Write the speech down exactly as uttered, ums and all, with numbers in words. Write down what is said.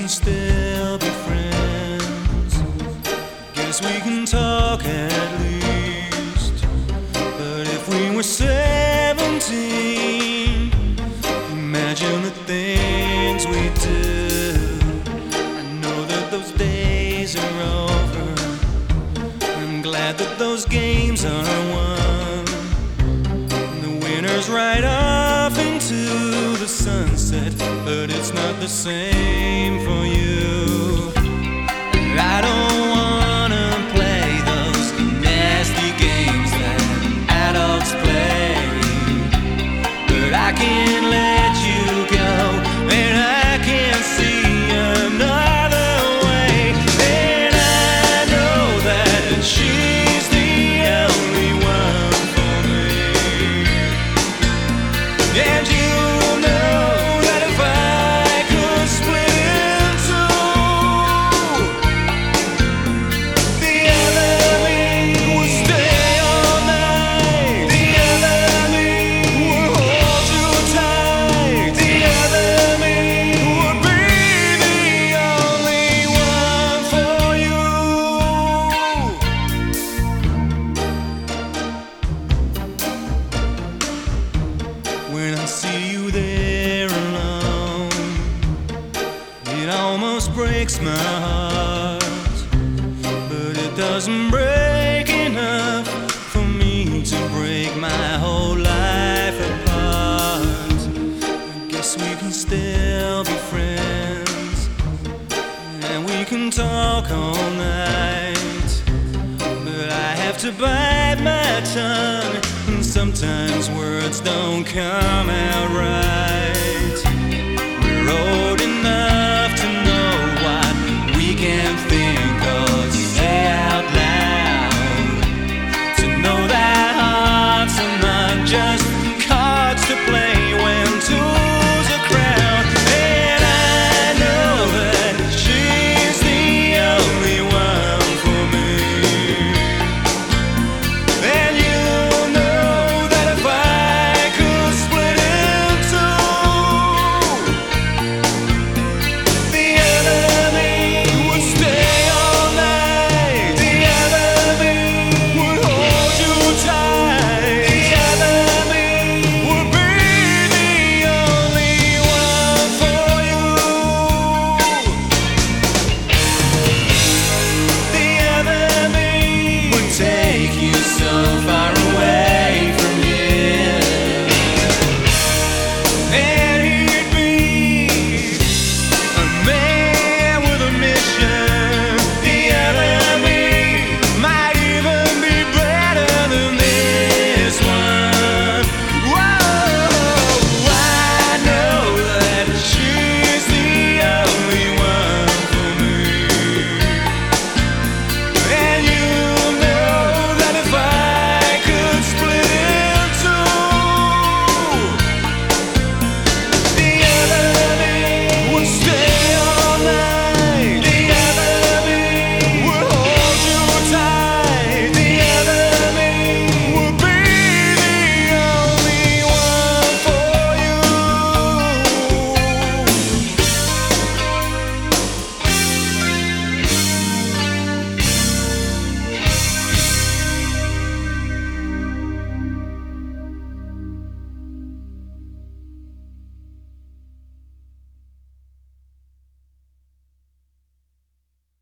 still be friends. Guess we can talk at least. But if we were seventeen, imagine the things we do. I know that those days are over. I'm glad that those games are won. The winners ride off into the sunset, but it's not the same for you. I don't wanna play those nasty games that adults play, but I can't let you go, and I can't see another way. And I know that she's the only one for me, and you when I see you there alone, it almost breaks my heart. But it doesn't break enough for me to break my whole life apart. I guess we can still be friends, and we can talk all night. But I have to bite my tongue, and sometimes words don't come out right. We're old enough to know what we can